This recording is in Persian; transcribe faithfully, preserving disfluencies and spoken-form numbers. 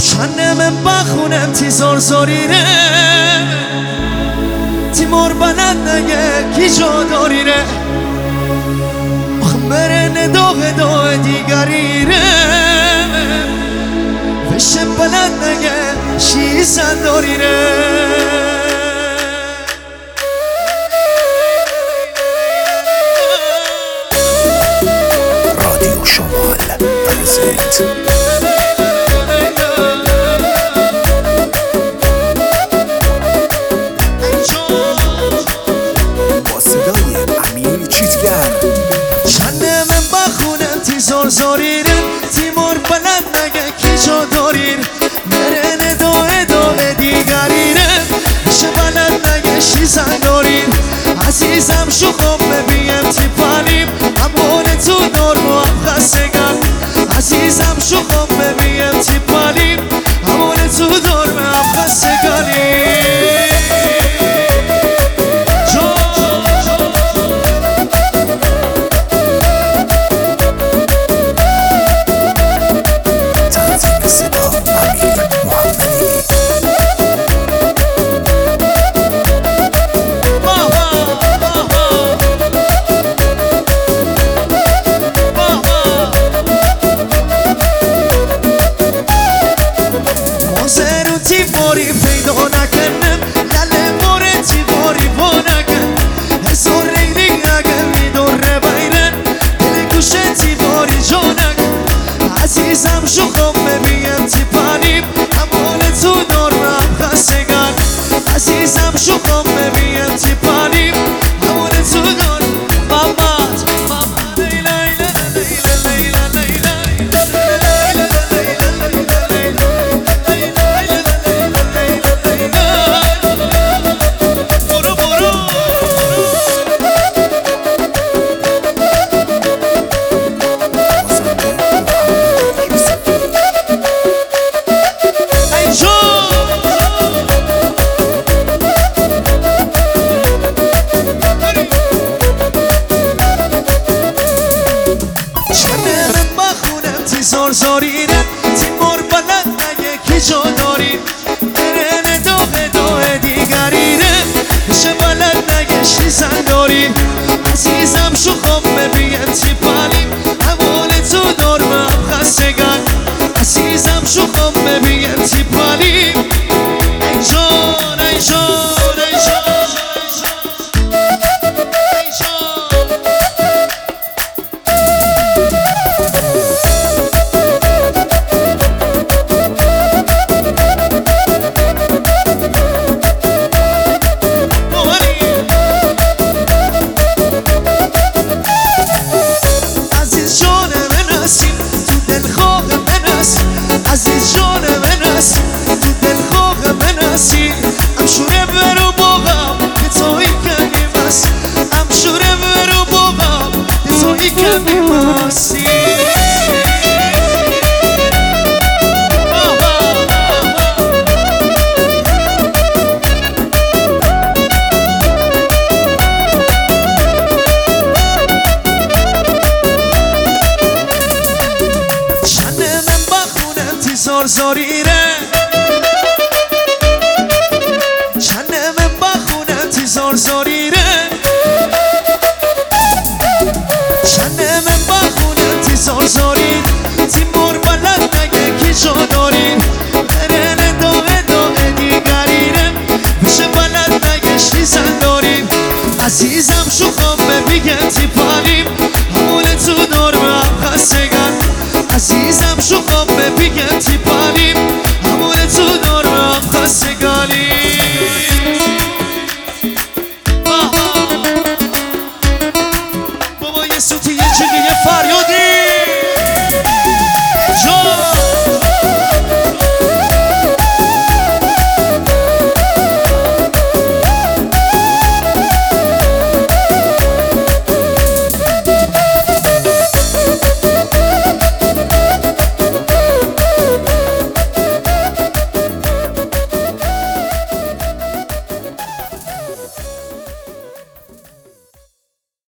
چنه من بخونم تی زور زورینه تی مور بلد نگه کی جا دارینه آخ مرنه داغ داغ دیگریره بشه بلد نگه شیزن دارینه رادیو شمال پرزنت زور زورینه تیمور بلد نگه کی جا دارین مرنه داه داه دیگرینه شه بلد نگه شیزن دارین عزیزم شو خوب ببیم تی پالیم همونه تو دار و هم خستگم عزیزم شو خوب ببیم تی پالیم همونه تو دار و هم خستگانیم باری پیدا نکنم لله باره تی باری با نکن هزار رنگ رنگ اگر میداره بیرن دل گوشه تی باری جا نکن عزیزم شو خوب ببیم تی پالیم همال تو دار و هم خستگان عزیزم شو خوب ببیم تی پالیم همال تو دار مامات لیلا لیلا لیلا لیلا زور زورینه تیمور بلد نگه کی جا دارین مرنه داغ داغ دیگرینه شه بلد نگه شیزن دارین عزیزم شو خوب ببیم تی پالیم همونه تو دار و هم خستگان عزیزم شو خوب ببیم تی پالیم ای جان ای جان ای جان عزیز جان من هستی تو دل خواه من هستی ام شوره برو باقم که توی کمیم هست ام شوره برو باقم که توی کمیم هستی زور زورینه چنه من بخونم تی زور زورینه چنه من بخونم تی زور زورین تی مور بلد نگه کی جا دارین مرنه داغ داغ دیگرینه بشه بلد نگه شیزن دارین عزیزم شو خوب ببیم تی پالیم همونه تو دار و هم خستگان عزیزم شو خوب ببیم تی پالیم همونه تو دار و هم خستگانیم بابا یه سوتی